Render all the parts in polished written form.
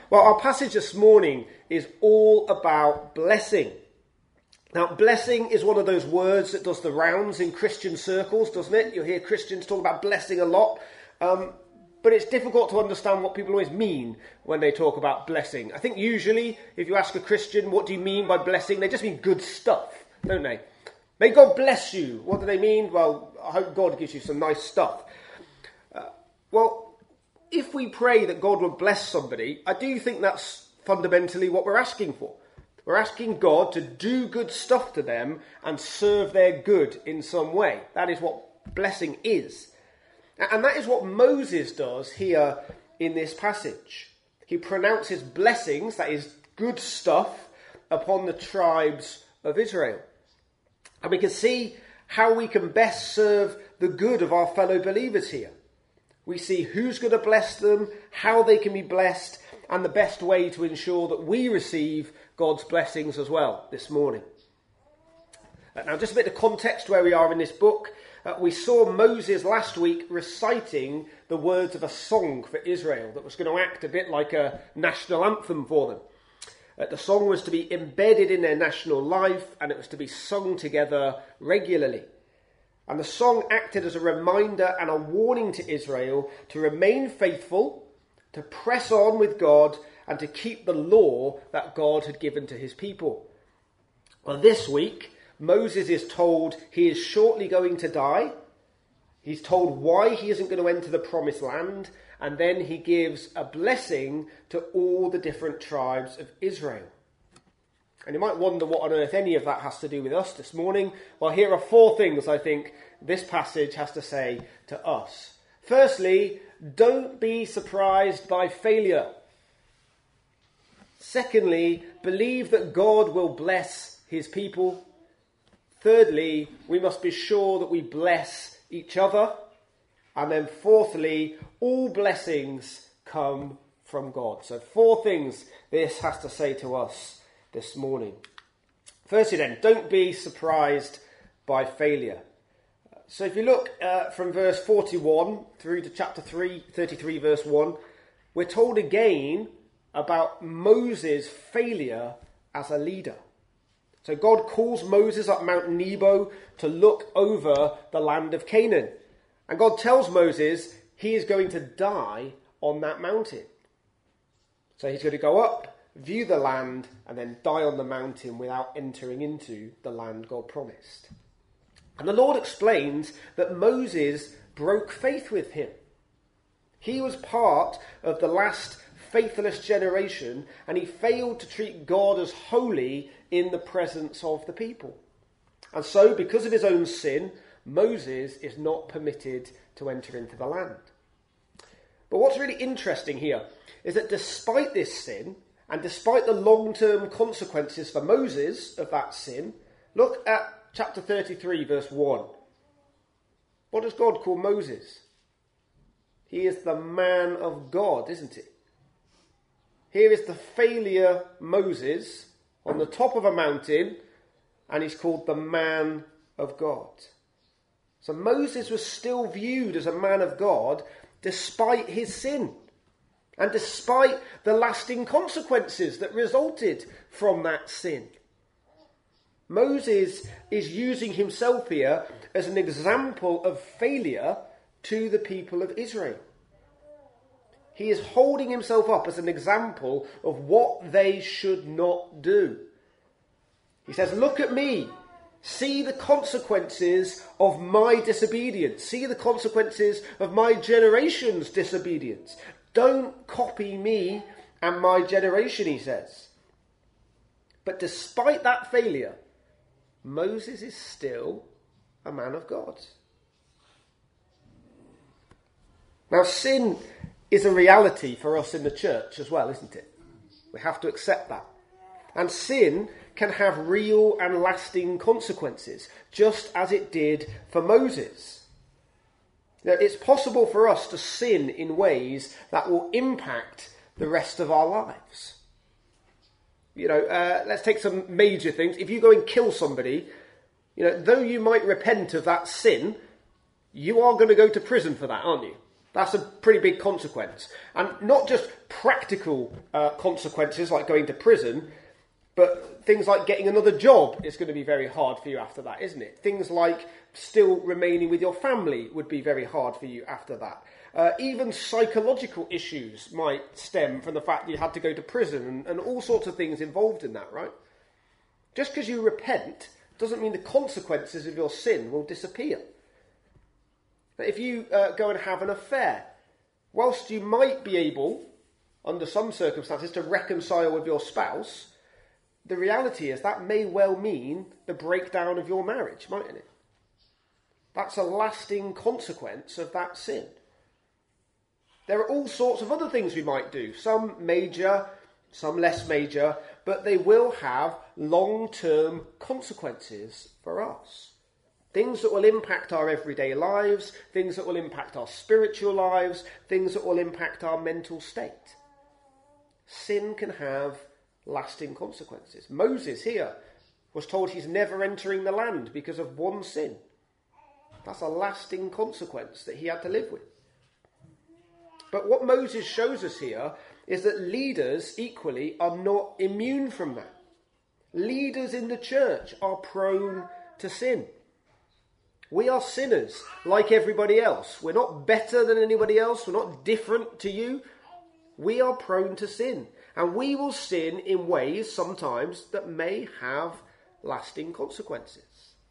Well, our passage this morning is all about blessing. Now, blessing is one of those words that does the rounds in Christian circles, doesn't it? You'll hear Christians talk about blessing a lot. But it's difficult to understand what people always mean when they talk about blessing. I think usually, if you ask a Christian, what do you mean by blessing? They just mean good stuff, don't they? May God bless you. What do they mean? Well, I hope God gives you some nice stuff. Well, if we pray that God will bless somebody, I do think that's fundamentally what we're asking for. We're asking God to do good stuff to them and serve their good in some way. That is what blessing is. And that is what Moses does here in this passage. He pronounces blessings, that is good stuff, upon the tribes of Israel. And we can see how we can best serve the good of our fellow believers here. We see who's going to bless them, how they can be blessed, and the best way to ensure that we receive God's blessings as well this morning. Now, just a bit of context where we are in this book. We saw Moses last week reciting the words of a song for Israel that was going to act a bit like a national anthem for them. The song was to be embedded in their national life, and it was to be sung together regularly. And the song acted as a reminder and a warning to Israel to remain faithful, to press on with God, and to keep the law that God had given to his people. Well, this week, Moses is told he is shortly going to die. He's told why he isn't going to enter the promised land. And then he gives a blessing to all the different tribes of Israel. And you might wonder what on earth any of that has to do with us this morning. Well, here are 4 things I think this passage has to say to us. Firstly, don't be surprised by failure. Secondly, believe that God will bless his people. Thirdly, we must be sure that we bless each other. And then fourthly, all blessings come from God. So 4 things this has to say to us this morning. Firstly then, don't be surprised by failure. So if you look from verse 41 through to chapter 33 verse 1, we're told again about Moses' failure as a leader. So God calls Moses up Mount Nebo to look over the land of Canaan. And God tells Moses he is going to die on that mountain. So he's going to go up, view the land, and then die on the mountain without entering into the land God promised. And the Lord explains that Moses broke faith with him. He was part of the last faithless generation, and he failed to treat God as holy in the presence of the people. And so, because of his own sin, Moses is not permitted to enter into the land. But what's really interesting here is that despite this sin, and despite the long-term consequences for Moses of that sin, look at chapter 33, verse 1. What does God call Moses? He is the man of God, isn't he? Here is the failure Moses on the top of a mountain, and he's called the man of God. So Moses was still viewed as a man of God despite his sin and despite the lasting consequences that resulted from that sin. Moses is using himself here as an example of failure to the people of Israel. He is holding himself up as an example of what they should not do. He says, look at me. See the consequences of my disobedience. See the consequences of my generation's disobedience. Don't copy me and my generation, he says. But despite that failure, Moses is still a man of God. Now, sin is a reality for us in the church as well, isn't it? We have to accept that. And sin can have real and lasting consequences, just as it did for Moses. Now, it's possible for us to sin in ways that will impact the rest of our lives. Let's take some major things. If you go and kill somebody, though you might repent of that sin, you are going to go to prison for that, aren't you? That's a pretty big consequence. And not just practical consequences like going to prison, but things like getting another job is going to be very hard for you after that, isn't it? Things like still remaining with your family would be very hard for you after that. Even psychological issues might stem from the fact that you had to go to prison and all sorts of things involved in that, right? Just because you repent doesn't mean the consequences of your sin will disappear. If you go and have an affair, whilst you might be able, under some circumstances, to reconcile with your spouse, the reality is that may well mean the breakdown of your marriage, mightn't it? That's a lasting consequence of that sin. There are all sorts of other things we might do, some major, some less major, but they will have long-term consequences for us. Things that will impact our everyday lives, things that will impact our spiritual lives, things that will impact our mental state. Sin can have lasting consequences. Moses here was told he's never entering the land because of one sin. That's a lasting consequence that he had to live with. But what Moses shows us here is that leaders equally are not immune from that. Leaders in the church are prone to sin. We are sinners like everybody else. We're not better than anybody else. We're not different to you. We are prone to sin. And we will sin in ways sometimes that may have lasting consequences.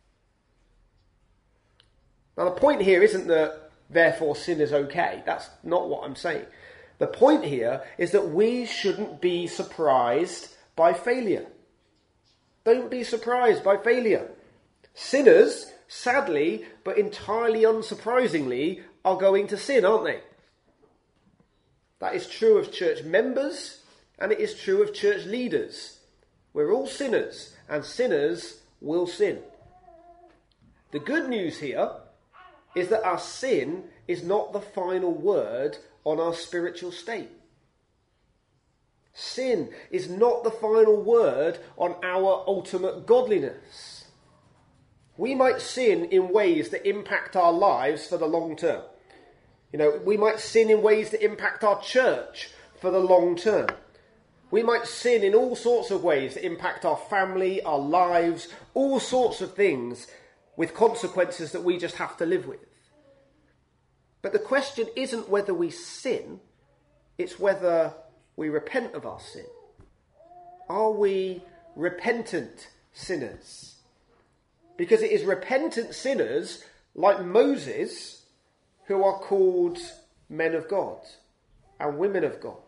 Now the point here isn't that therefore sin is okay. That's not what I'm saying. The point here is that we shouldn't be surprised by failure. Don't be surprised by failure. Sinners, sadly, but entirely unsurprisingly, are going to sin, aren't they? That is true of church members, and it is true of church leaders. We're all sinners, and sinners will sin. The good news here is that our sin is not the final word on our spiritual state. Sin is not the final word on our ultimate godliness. We might sin in ways that impact our lives for the long term. We might sin in ways that impact our church for the long term. We might sin in all sorts of ways that impact our family, our lives, all sorts of things with consequences that we just have to live with. But the question isn't whether we sin, it's whether we repent of our sin. Are we repentant sinners? Because it is repentant sinners like Moses who are called men of God and women of God.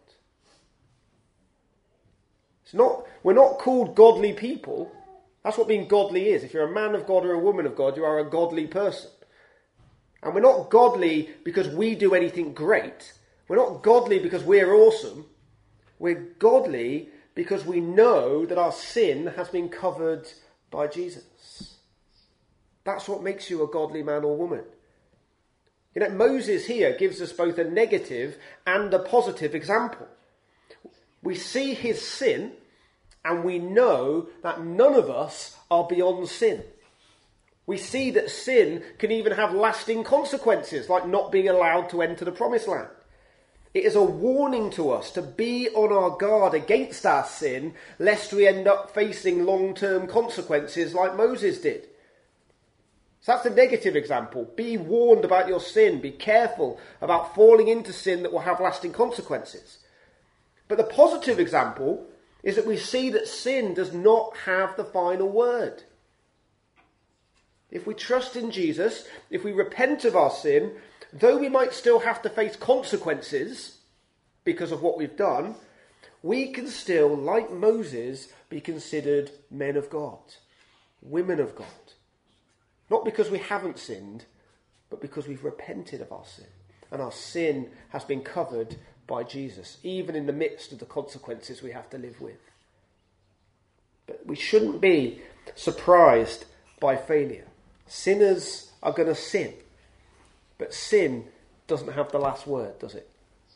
We're not called godly people. That's what being godly is. If you're a man of God or a woman of God, you are a godly person. And we're not godly because we do anything great. We're not godly because we're awesome. We're godly because we know that our sin has been covered by Jesus. That's what makes you a godly man or woman. Moses here gives us both a negative and a positive example. We see his sin and we know that none of us are beyond sin. We see that sin can even have lasting consequences, like not being allowed to enter the promised land. It is a warning to us to be on our guard against our sin, lest we end up facing long-term consequences like Moses did. So that's the negative example. Be warned about your sin. Be careful about falling into sin that will have lasting consequences. But the positive example is that we see that sin does not have the final word. If we trust in Jesus, if we repent of our sin, though we might still have to face consequences because of what we've done, we can still, like Moses, be considered men of God, women of God. Not because we haven't sinned, but because we've repented of our sin. And our sin has been covered by Jesus, even in the midst of the consequences we have to live with. But we shouldn't be surprised by failure. Sinners are going to sin. But sin doesn't have the last word, does it?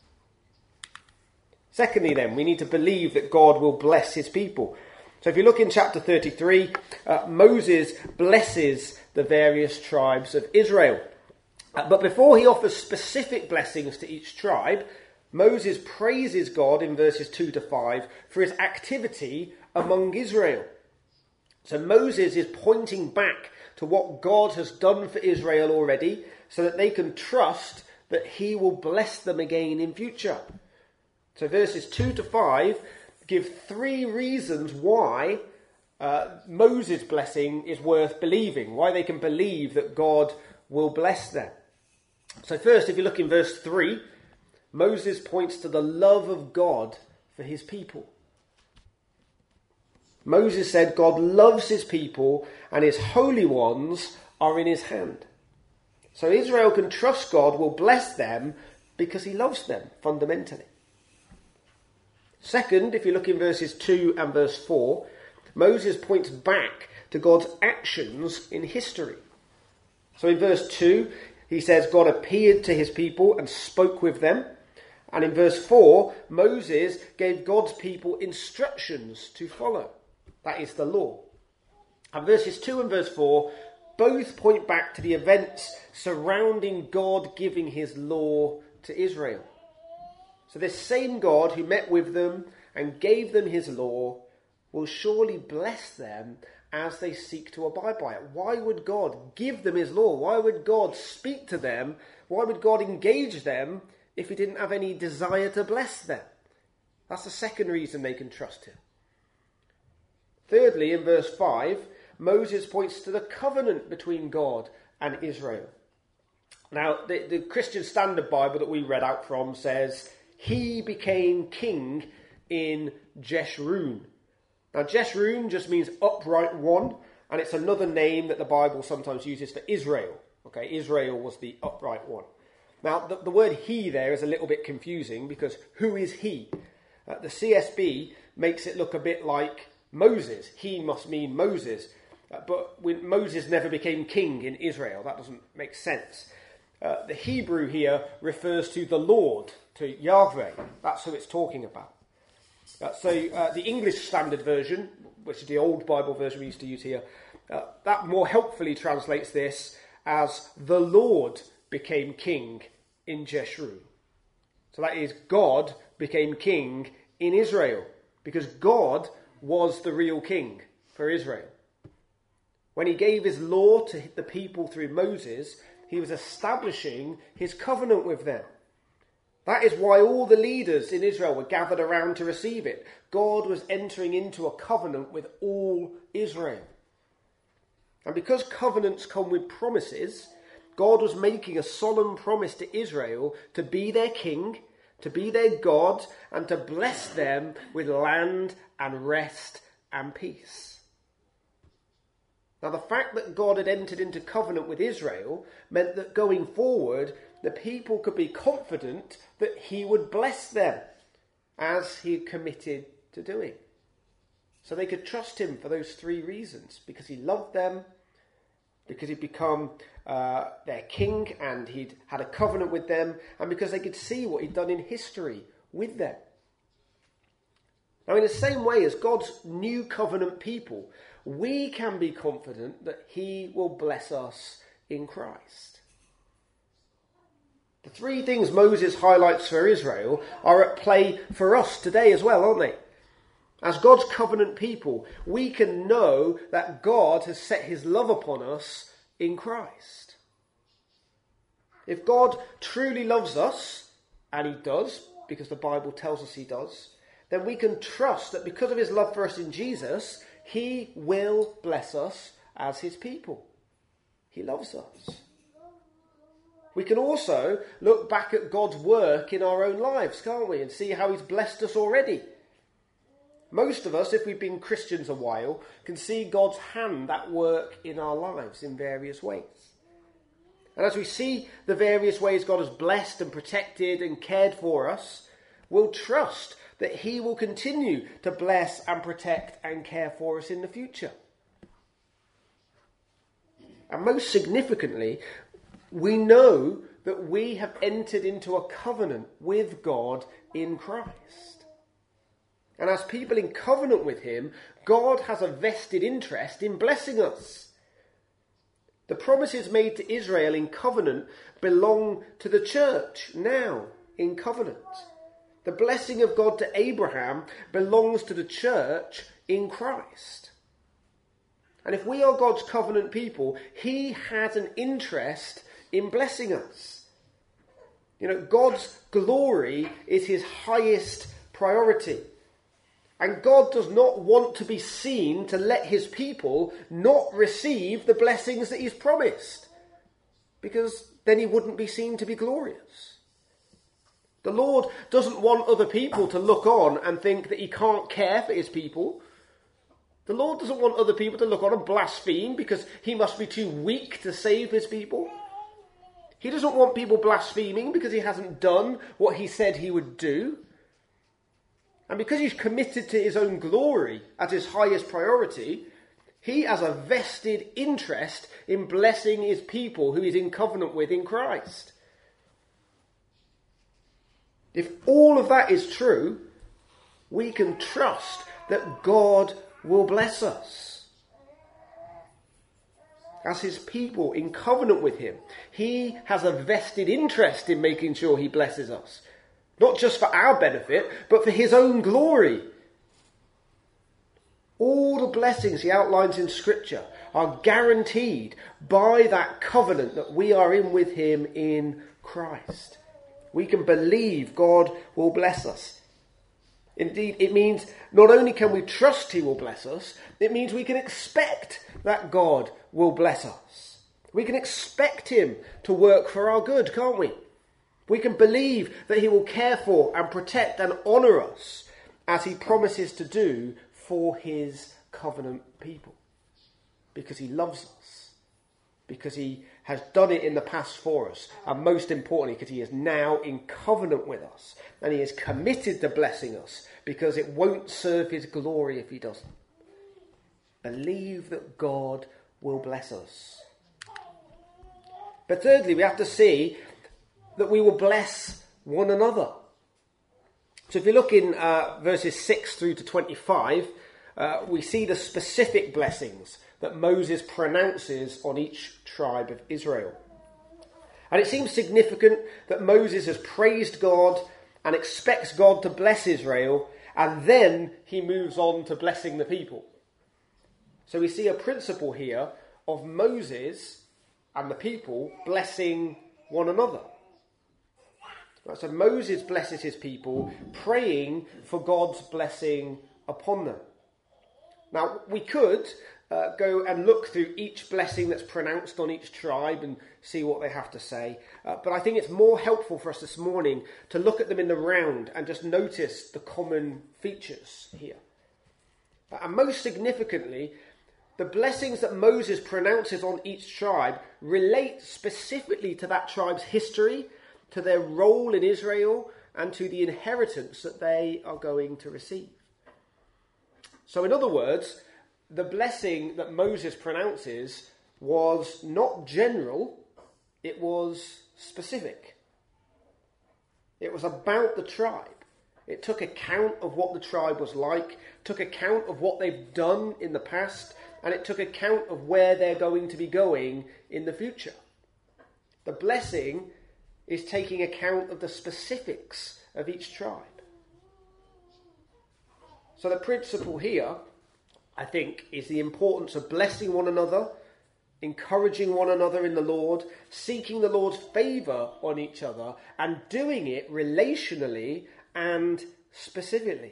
Secondly then, we need to believe that God will bless his people. So if you look in chapter 33, Moses blesses the various tribes of Israel. But before he offers specific blessings to each tribe, Moses praises God in verses 2 to 5 for his activity among Israel. So Moses is pointing back to what God has done for Israel already so that they can trust that he will bless them again in future. So verses 2 to 5 give 3 reasons why Moses' blessing is worth believing, why they can believe that God will bless them. So first, if you look in verse 3, Moses points to the love of God for his people. Moses said God loves his people and his holy ones are in his hand. So Israel can trust God will bless them because he loves them fundamentally. Second, if you look in verses 2 and verse 4, Moses points back to God's actions in history. So in verse 2, he says God appeared to his people and spoke with them. And in verse 4, Moses gave God's people instructions to follow. That is the law. And verses 2 and verse 4 both point back to the events surrounding God giving his law to Israel. So this same God who met with them and gave them his law will surely bless them as they seek to abide by it. Why would God give them his law? Why would God speak to them? Why would God engage them if he didn't have any desire to bless them? That's the second reason they can trust him. Thirdly, in verse 5, Moses points to the covenant between God and Israel. Now, the Christian Standard Bible that we read out from says, he became king in Jeshurun. Now, Jeshurun just means upright one, and it's another name that the Bible sometimes uses for Israel. Okay, Israel was the upright one. Now, the word he there is a little bit confusing because who is he? The CSB makes it look a bit like Moses. He must mean Moses. But Moses never became king in Israel. That doesn't make sense. The Hebrew here refers to the Lord, to Yahweh. That's who it's talking about. So the English Standard Version, which is the old Bible version we used to use here, that more helpfully translates this as the Lord became king in Jeshurun. So that is, God became king in Israel because God was the real king for Israel. When he gave his law to the people through Moses, he was establishing his covenant with them. That is why all the leaders in Israel were gathered around to receive it. God was entering into a covenant with all Israel. And because covenants come with promises, God was making a solemn promise to Israel to be their king, to be their God, and to bless them with land and rest and peace. Now, the fact that God had entered into covenant with Israel meant that going forward, the people could be confident that he would bless them as he had committed to doing. So they could trust him for those 3 reasons: because he loved them, because he'd become their king and he'd had a covenant with them, and because they could see what he'd done in history with them. Now, in the same way as God's new covenant people, we can be confident that he will bless us in Christ. The 3 things Moses highlights for Israel are at play for us today as well, aren't they? As God's covenant people, we can know that God has set his love upon us in Christ. If God truly loves us, and he does, because the Bible tells us he does, then we can trust that because of his love for us in Jesus, he will bless us as his people. He loves us. We can also look back at God's work in our own lives, can't we, and see how he's blessed us already. Most of us, if we've been Christians a while, can see God's hand at work in our lives in various ways. And as we see the various ways God has blessed and protected and cared for us, we'll trust that he will continue to bless and protect and care for us in the future. And most significantly, we know that we have entered into a covenant with God in Christ. And as people in covenant with him, God has a vested interest in blessing us. The promises made to Israel in covenant belong to the church now in covenant. The blessing of God to Abraham belongs to the church in Christ. And if we are God's covenant people, he has an interest in blessing us. You know, God's glory is his highest priority. And God does not want to be seen to let his people not receive the blessings that he's promised, because then he wouldn't be seen to be glorious. The Lord doesn't want other people to look on and think that he can't care for his people. The Lord doesn't want other people to look on and blaspheme because he must be too weak to save his people. He doesn't want people blaspheming because he hasn't done what he said he would do. And because he's committed to his own glory as his highest priority, he has a vested interest in blessing his people who he's in covenant with in Christ. If all of that is true, we can trust that God will bless us. As his people in covenant with him, he has a vested interest in making sure he blesses us. Not just for our benefit, but for his own glory. All the blessings he outlines in Scripture are guaranteed by that covenant that we are in with him in Christ. We can believe God will bless us. Indeed, it means not only can we trust he will bless us, it means we can expect that God will bless us. We can expect him to work for our good, can't we? We can believe that he will care for and protect and honour us as he promises to do for his covenant people. Because he loves us. Because he has done it in the past for us. And most importantly, because he is now in covenant with us. And he is committed to blessing us. Because it won't serve his glory if he doesn't. Believe that God will bless us. But thirdly, we have to see that we will bless one another. So if you look in verses 6 through to 25, we see the specific blessings that Moses pronounces on each tribe of Israel. And it seems significant that Moses has praised God and expects God to bless Israel, and then he moves on to blessing the people. So we see a principle here of Moses and the people blessing one another. Right, so Moses blesses his people, praying for God's blessing upon them. Now, we could go and look through each blessing that's pronounced on each tribe and see what they have to say. But I think it's more helpful for us this morning to look at them in the round and just notice the common features here. And most significantly, the blessings that Moses pronounces on each tribe relate specifically to that tribe's history, to their role in Israel, and to the inheritance that they are going to receive. So in other words, the blessing that Moses pronounces was not general, it was specific. It was about the tribe. It took account of what the tribe was like, took account of what they've done in the past, and it took account of where they're going to be going in the future. The blessing is taking account of the specifics of each tribe. So the principle here, I think, is the importance of blessing one another, encouraging one another in the Lord, seeking the Lord's favour on each other, and doing it relationally and specifically.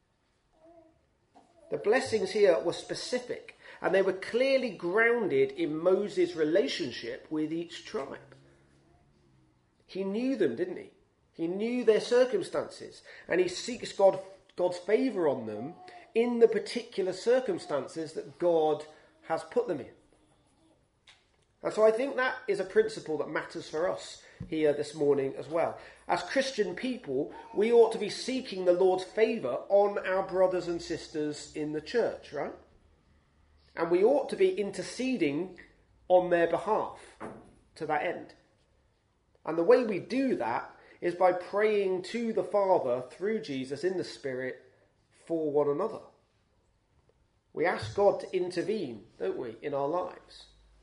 The blessings here were specific, and they were clearly grounded in Moses' relationship with each tribe. He knew them, didn't he? He knew their circumstances, and he seeks God's favour on them in the particular circumstances that God has put them in. And so I think that is a principle that matters for us here this morning as well. As Christian people, we ought to be seeking the Lord's favour on our brothers and sisters in the church, right? And we ought to be interceding on their behalf to that end. And the way we do that is by praying to the Father through Jesus in the Spirit for one another. We ask God to intervene, don't we, in our lives.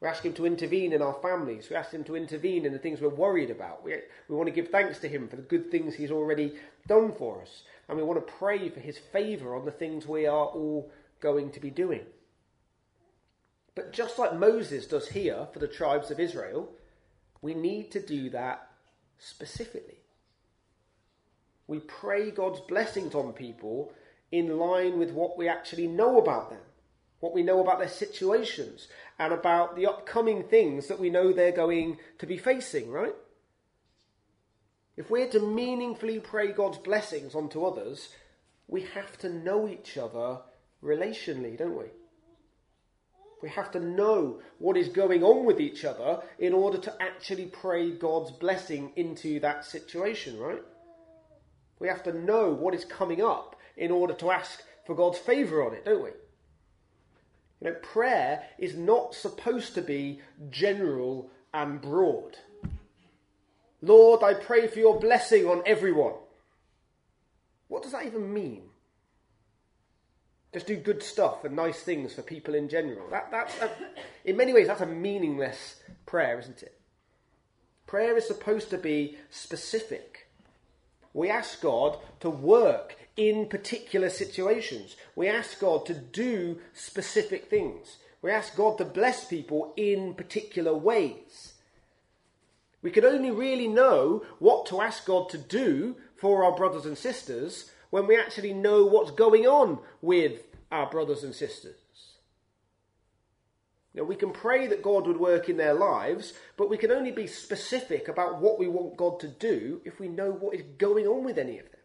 We ask him to intervene in our families. We ask him to intervene in the things we're worried about. We want to give thanks to him for the good things he's already done for us. And we want to pray for his favour on the things we are all going to be doing. But just like Moses does here for the tribes of Israel, we need to do that specifically. We pray God's blessings on people in line with what we actually know about them, what we know about their situations, and about the upcoming things that we know they're going to be facing, right? If we're to meaningfully pray God's blessings onto others, we have to know each other relationally, don't we? We have to know what is going on with each other in order to actually pray God's blessing into that situation, right? We have to know what is coming up in order to ask for God's favour on it, don't we? You know, prayer is not supposed to be general and broad. Lord, I pray for your blessing on everyone. What does that even mean? Just do good stuff and nice things for people in general. That's in many ways, that's a meaningless prayer, isn't it? Prayer is supposed to be specific. We ask God to work in particular situations. We ask God to do specific things. We ask God to bless people in particular ways. We can only really know what to ask God to do for our brothers and sisters when we actually know what's going on with our brothers and sisters. You know, we can pray that God would work in their lives, but we can only be specific about what we want God to do if we know what is going on with any of them.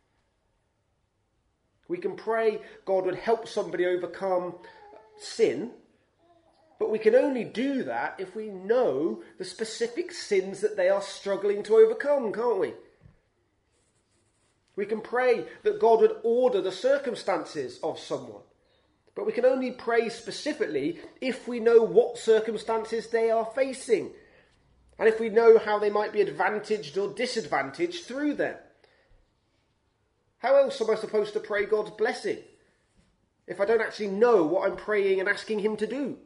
We can pray God would help somebody overcome sin, but we can only do that if we know the specific sins that they are struggling to overcome, can't we? We can pray that God would order the circumstances of someone, but we can only pray specifically if we know what circumstances they are facing, and if we know how they might be advantaged or disadvantaged through them. How else am I supposed to pray God's blessing if I don't actually know what I'm praying and asking him to do?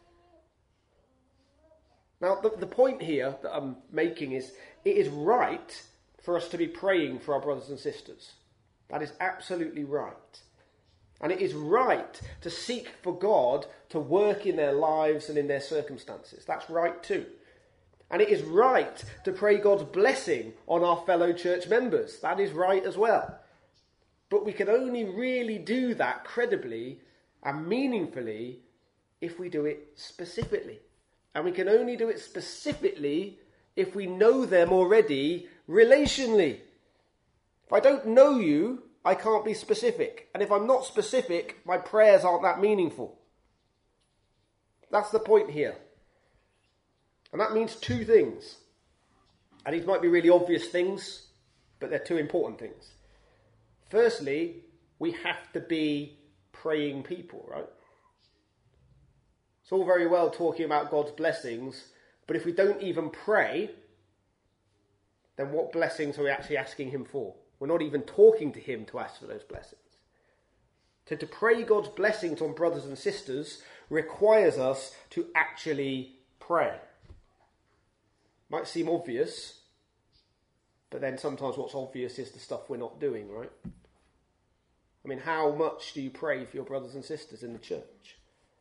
Now, the point here that I'm making is it is right for us to be praying for our brothers and sisters. That is absolutely right. And it is right to seek for God to work in their lives and in their circumstances. That's right too. And it is right to pray God's blessing on our fellow church members. That is right as well. But we can only really do that credibly and meaningfully if we do it specifically. And we can only do it specifically if we know them already relationally. If I don't know you, I can't be specific. And if I'm not specific, my prayers aren't that meaningful. That's the point here. And that means two things. And these might be really obvious things, but they're two important things. Firstly, we have to be praying people, right? It's all very well talking about God's blessings, but if we don't even pray, then what blessings are we actually asking him for? We're not even talking to him to ask for those blessings. So to pray God's blessings on brothers and sisters requires us to actually pray. Might seem obvious, but then sometimes what's obvious is the stuff we're not doing, right? I mean, how much do you pray for your brothers and sisters in the church?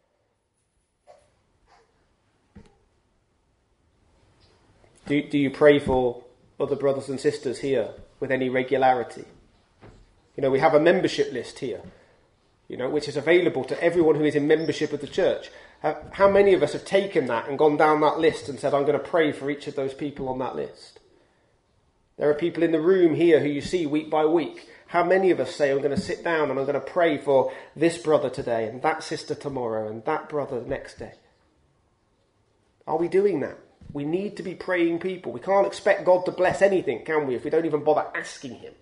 Do you pray for other brothers and sisters here with any regularity? You know, we have a membership list here, you know, which is available to everyone who is in membership of the church. How many of us have taken that and gone down that list and said, I'm going to pray for each of those people on that list? There are people in the room here who you see week by week. How many of us say, I'm going to sit down and I'm going to pray for this brother today and that sister tomorrow and that brother the next day? Are we doing that? We need to be praying people. We can't expect God to bless anything, can we, if we don't even bother asking him?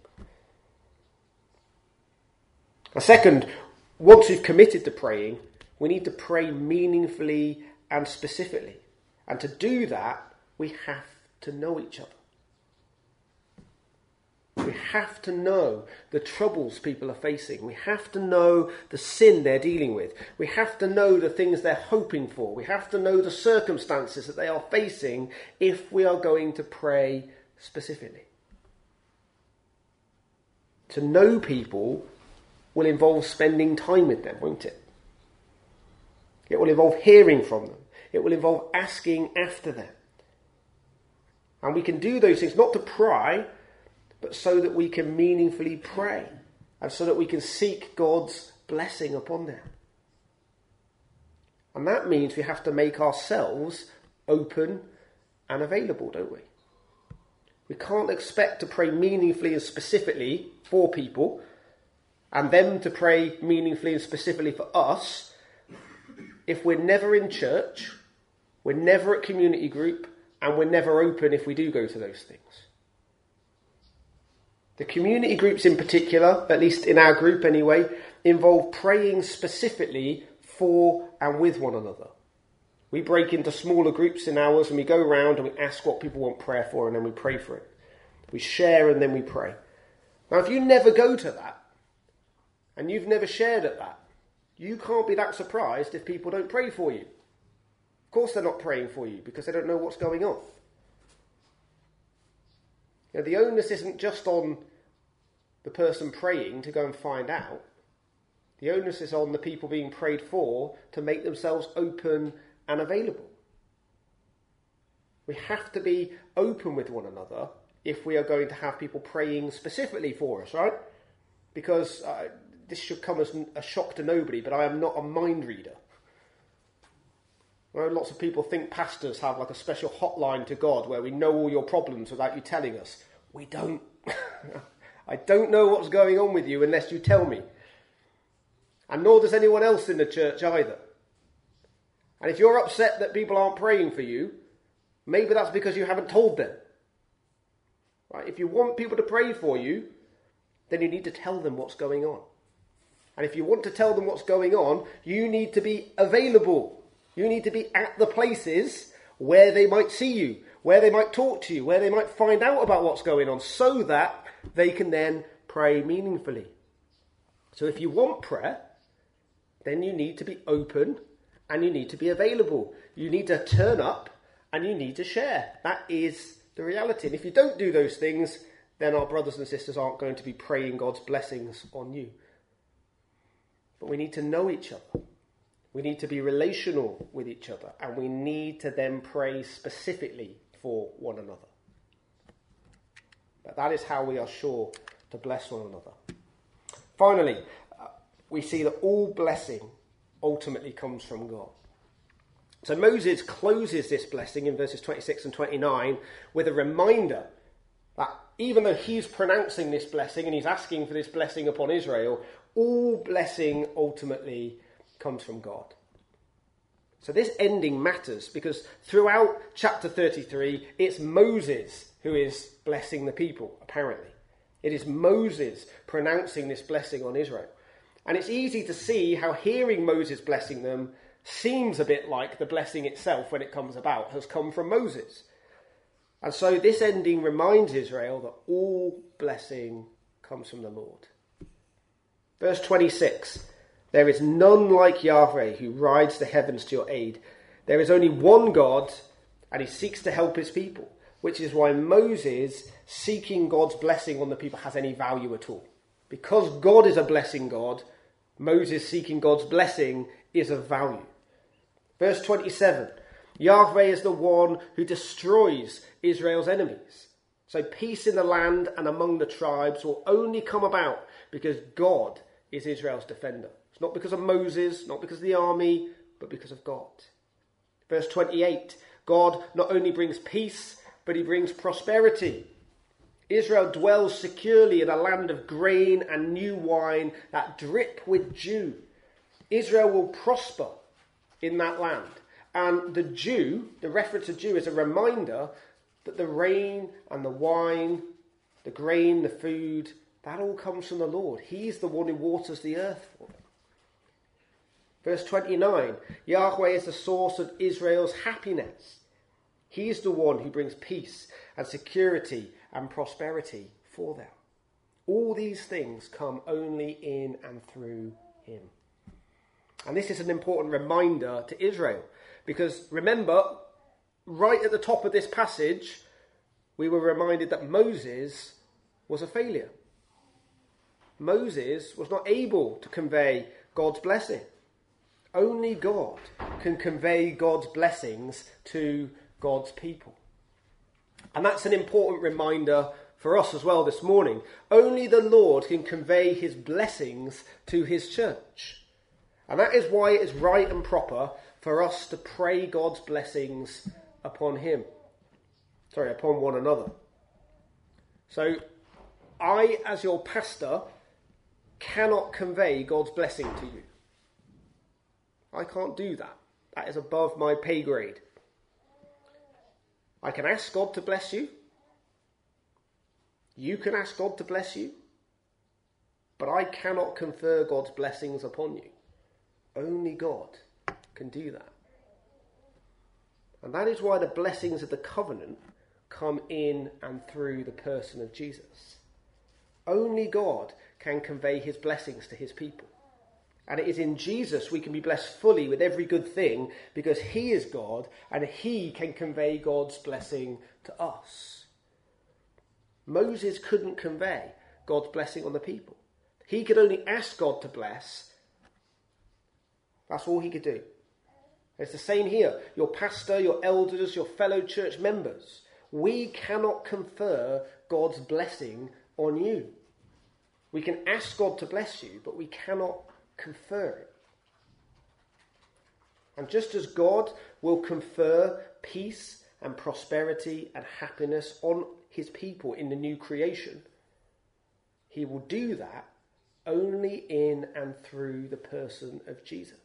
A second, once we've committed to praying, we need to pray meaningfully and specifically. And to do that, we have to know each other. We We have to know the troubles people are facing. We have to know the sin they're dealing with. We have to know the things they're hoping for. We have to know the circumstances that they are facing if we are going to pray specifically. To know people will involve spending time with them, won't it? It will involve hearing from them. It will involve asking after them. And we can do those things not to pry, but so that we can meaningfully pray and so that we can seek God's blessing upon them. And that means we have to make ourselves open and available, don't we? We can't expect to pray meaningfully and specifically for people and them to pray meaningfully and specifically for us if we're never in church, we're never at community group, and we're never open if we do go to those things. The community groups in particular, at least in our group anyway, involve praying specifically for and with one another. We break into smaller groups in ours and we go around and we ask what people want prayer for and then we pray for it. We share and then we pray. Now if you never go to that and you've never shared at that, you can't be that surprised if people don't pray for you. Of course they're not praying for you because they don't know what's going on. You know, the onus isn't just on the person praying to go and find out. The onus is on the people being prayed for to make themselves open and available. We have to be open with one another if we are going to have people praying specifically for us, right? Because this should come as a shock to nobody, but I am not a mind reader. I know lots of people think pastors have like a special hotline to God where we know all your problems without you telling us. We don't. I don't know what's going on with you unless you tell me. And nor does anyone else in the church either. And if you're upset that people aren't praying for you, maybe that's because you haven't told them. Right? If you want people to pray for you, then you need to tell them what's going on. And if you want to tell them what's going on, you need to be available. You need to be at the places where they might see you, where they might talk to you, where they might find out about what's going on, so that they can then pray meaningfully. So if you want prayer, then you need to be open and you need to be available. You need to turn up and you need to share. That is the reality. And if you don't do those things, then our brothers and sisters aren't going to be praying God's blessings on you. But we need to know each other. We need to be relational with each other, and we need to then pray specifically for one another. But that is how we are sure to bless one another. Finally, we see that all blessing ultimately comes from God. So Moses closes this blessing in verses 26 and 29 with a reminder that even though he's pronouncing this blessing and he's asking for this blessing upon Israel, all blessing ultimately comes from God. So this ending matters because throughout chapter 33, it's Moses who is blessing the people, apparently. It is Moses pronouncing this blessing on Israel. And it's easy to see how hearing Moses blessing them seems a bit like the blessing itself when it comes about has come from Moses. And so this ending reminds Israel that all blessing comes from the Lord. Verse 26, there is none like Yahweh who rides the heavens to your aid. There is only one God, and he seeks to help his people, which is why Moses seeking God's blessing on the people has any value at all. Because God is a blessing God, Moses seeking God's blessing is of value. Verse 27, Yahweh is the one who destroys Israel's enemies. So peace in the land and among the tribes will only come about because God is Israel's defender. It's not because of Moses, not because of the army, but because of God. Verse 28, God not only brings peace, but he brings prosperity. Israel dwells securely in a land of grain and new wine that drip with dew. Israel will prosper in that land. And the dew, the reference to dew, is a reminder that the rain and the wine, the grain, the food, that all comes from the Lord. He's the one who waters the earth for them. Verse 29, Yahweh is the source of Israel's happiness. He is the one who brings peace and security and prosperity for them. All these things come only in and through him. And this is an important reminder to Israel, because remember, right at the top of this passage, we were reminded that Moses was a failure. Moses was not able to convey God's blessing. Only God can convey God's blessings to God's people. And that's an important reminder for us as well this morning. Only the Lord can convey his blessings to his church. And that is why it is right and proper for us to pray God's blessings upon upon one another. So, I, as your pastor, cannot convey God's blessing to you. I can't do that. That is above my pay grade. I can ask God to bless you. You can ask God to bless you. But I cannot confer God's blessings upon you. Only God can do that. And that is why the blessings of the covenant come in and through the person of Jesus. Only God can convey his blessings to his people. And it is in Jesus we can be blessed fully with every good thing, because he is God and he can convey God's blessing to us. Moses couldn't convey God's blessing on the people. He could only ask God to bless. That's all he could do. It's the same here. Your pastor, your elders, your fellow church members. We cannot confer God's blessing on you. We can ask God to bless you, but we cannot confer it. And just as God will confer peace and prosperity and happiness on his people in the new creation, he will do that only in and through the person of Jesus.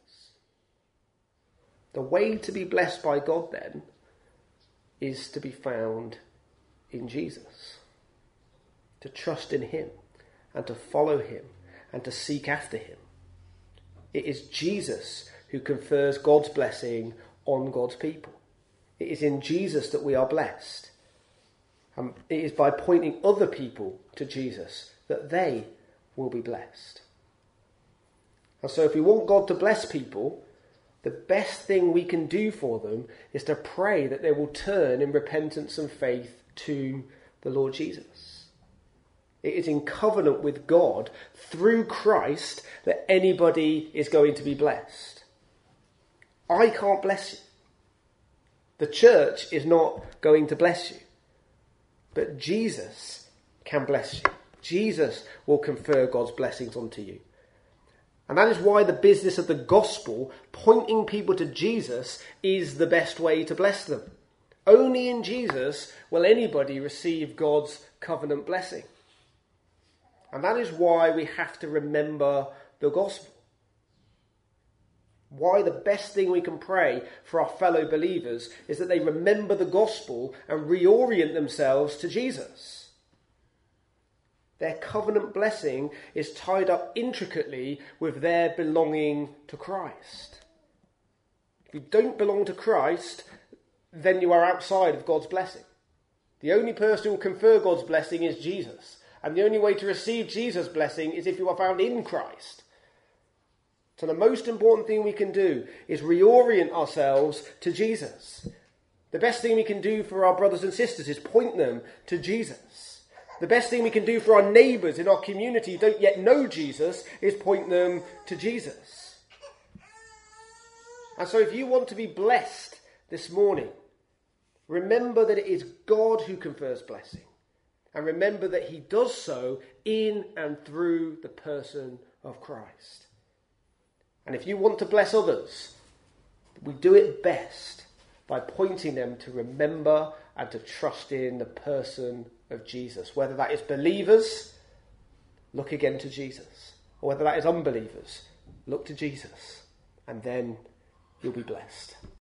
The way to be blessed by God then is to be found in Jesus, to trust in him and to follow him and to seek after him. It is Jesus who confers God's blessing on God's people. It is in Jesus that we are blessed. And it is by pointing other people to Jesus that they will be blessed. And so if we want God to bless people, the best thing we can do for them is to pray that they will turn in repentance and faith to the Lord Jesus. It is in covenant with God through Christ that anybody is going to be blessed. I can't bless you. The church is not going to bless you. But Jesus can bless you. Jesus will confer God's blessings onto you. And that is why the business of the gospel, pointing people to Jesus, is the best way to bless them. Only in Jesus will anybody receive God's covenant blessing. And that is why we have to remember the gospel. Why the best thing we can pray for our fellow believers is that they remember the gospel and reorient themselves to Jesus. Their covenant blessing is tied up intricately with their belonging to Christ. If you don't belong to Christ, then you are outside of God's blessing. The only person who will confer God's blessing is Jesus. And the only way to receive Jesus' blessing is if you are found in Christ. So the most important thing we can do is reorient ourselves to Jesus. The best thing we can do for our brothers and sisters is point them to Jesus. The best thing we can do for our neighbours in our community who don't yet know Jesus is point them to Jesus. And so if you want to be blessed this morning, remember that it is God who confers blessing. And remember that he does so in and through the person of Christ. And if you want to bless others, we do it best by pointing them to remember and to trust in the person of Jesus. Whether that is believers, look again to Jesus. Or whether that is unbelievers, look to Jesus. And then you'll be blessed.